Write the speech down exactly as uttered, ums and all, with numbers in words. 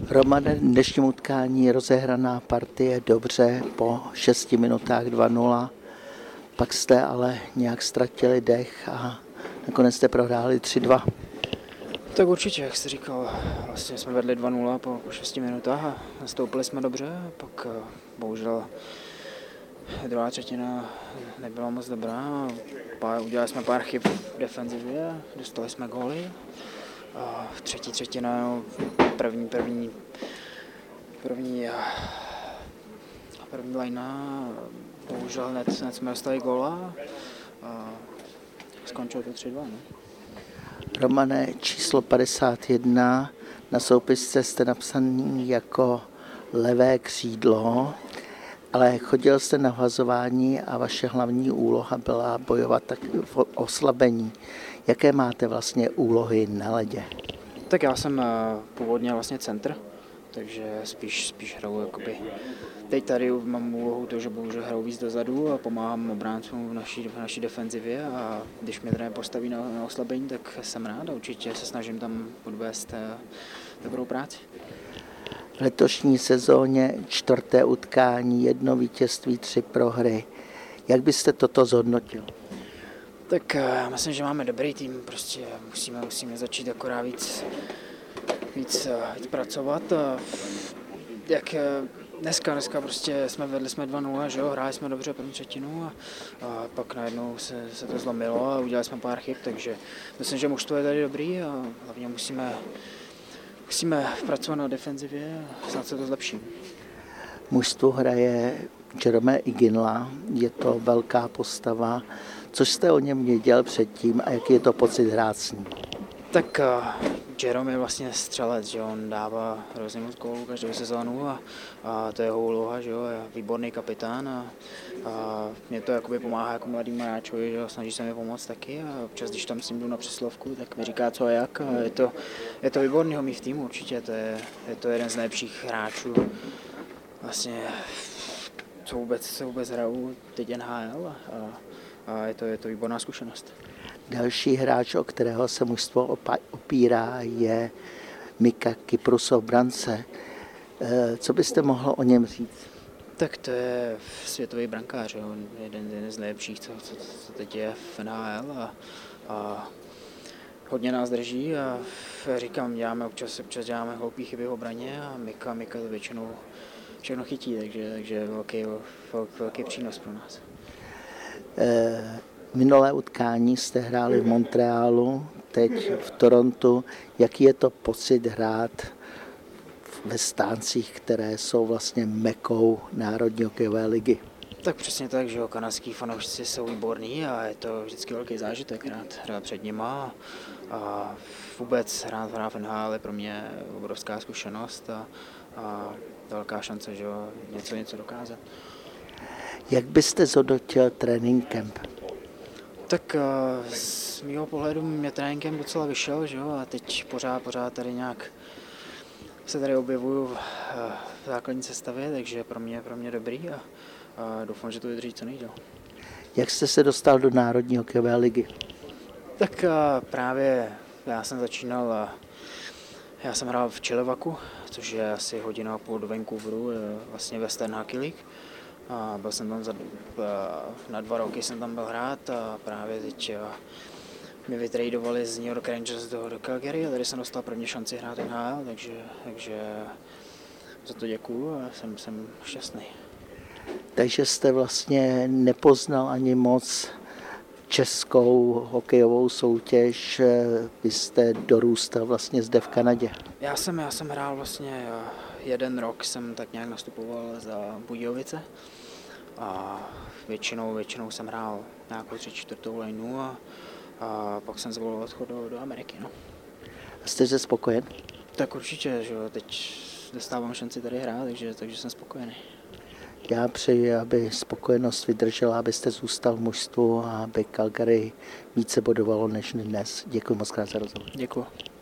Romane, dnešním utkání rozehraná partie dobře po šesti minutách dva nula, pak jste ale nějak ztratili dech a nakonec jste prohráli tři dva. Tak určitě, jak jsi říkal, vlastně jsme vedli dva nula po, po šesti minutách a nastoupili jsme dobře, pak bohužel druhá třetina nebyla moc dobrá, pár, udělali jsme pár chyb v defenzivě, dostali jsme góly. A v třetí třetina, no, první, první, první, první lajna, bohužel hned, hned jsme dostali góla a skončilo to tři dva. No. Romane, číslo padesát jedna, na soupisce jste napsaný jako levé křídlo, ale chodil jste na vhazování a vaše hlavní úloha byla bojovat tak v oslabení. Jaké máte vlastně úlohy na ledě? Tak já jsem původně vlastně centr, takže spíš, spíš hraju jakoby. Teď tady mám úlohu to, že bohužel hraju víc dozadu a pomáhám obráncům v naší, v naší defenzivě a když mě trenér postaví na, na oslabení, tak jsem rád a určitě se snažím tam odvést dobrou práci. V letošní sezóně čtvrté utkání, jedno vítězství, tři prohry. Jak byste toto zhodnotil? Tak já myslím, že máme dobrý tým, prostě musíme, musíme začít akorát víc, víc, víc pracovat. Jak dneska, dneska prostě jsme vedli jsme dva nula, že jo, hráli jsme dobře první třetinu a, a pak najednou se, se to zlomilo a udělali jsme pár chyb, takže myslím, že mužstvo je tady dobrý a hlavně musíme, musíme pracovat na defenzivě a snad se to zlepší. Mužstvu hraje Jerome Iginla, je to velká postava. Co jste o něm věděl předtím a jaký je to pocit hrát s ním? Tak uh, Jerome je vlastně střelec, že on dává hrozně moc gólů každou sezónu a, a to je jeho úloha, že jo, je výborný kapitán a, a mě to jakoby pomáhá jako mladým hráčovi, že jo, snaží se mi pomoct taky a občas, když tam s ním jdu na přeslovku, tak mi říká co a jak a je to, je to výborný ho mít v týmu určitě, to je, je to jeden z nejlepších hráčů vlastně, co vůbec, co vůbec hrajou teď N H L a, a je to, je to výborná zkušenost. Další hráč, o kterého se mužstvo opírá, je Mika Kyprusov Brance. Co byste mohl o něm říct? Tak to je světový brankář, jo. Jeden, jeden z nejlepších, co, co, co teď je v N H L a, a hodně nás drží a říkám, děláme občas, občas děláme hloupý chyby v obraně a Mika, Mika to většinou všechno chytí, takže, takže velký, velký přínos pro nás. E- Minulé utkání jste hráli v Montrealu, teď v Torontu. Jaký je to pocit hrát ve stáncích, které jsou vlastně mekou Národní hokejové ligy? Tak přesně tak, že jo, kanadský fanoušci jsou výborní a je to vždycky velký zážitek hrát, hrát před nima a vůbec hrát, hrát v N H L je pro mě obrovská zkušenost a, a velká šance, že jo, něco, něco dokázat. Jak byste zhodnotil trénink camp? Tak z mého pohledu mě tréninkem docela vyšel, že jo, a teď pořád, pořád tady nějak se tady objevuju v základní sestavě, takže pro mě, pro mě dobrý a, a doufám, že to vydrží co nejdéle. Jak jste se dostal do Národní hokejové ligy? Tak právě já jsem začínal, já jsem hrál v Chilliwacku, což je asi hodina a půl do Vancouveru, vlastně Western Hockey League. A byl jsem tam za, na dva roky jsem tam byl hrát a právě teď mě vytradovali z New York Rangers do, do Calgary a tady jsem dostal první šanci hrát N H L, takže, takže za to děkuju a jsem, jsem šťastný. Takže jste vlastně nepoznal ani moc českou hokejovou soutěž, vy jste dorůstal vlastně zde v Kanadě. Já jsem, já jsem hrál vlastně jeden rok, jsem tak nějak nastupoval za Budějovice a většinou, většinou jsem hrál nějakou tři čtvrtou lineu a, a pak jsem zvolil odchod do, do Ameriky. No. A jste se spokojen? Tak určitě, že jo, teď dostávám šanci tady hrát, takže, takže jsem spokojený. Já přeji, aby spokojenost vydržela, abyste zůstal v mužstvu a aby Calgary více bodovalo než dnes. Děkuji moc krát za rozhovor. Děkuji.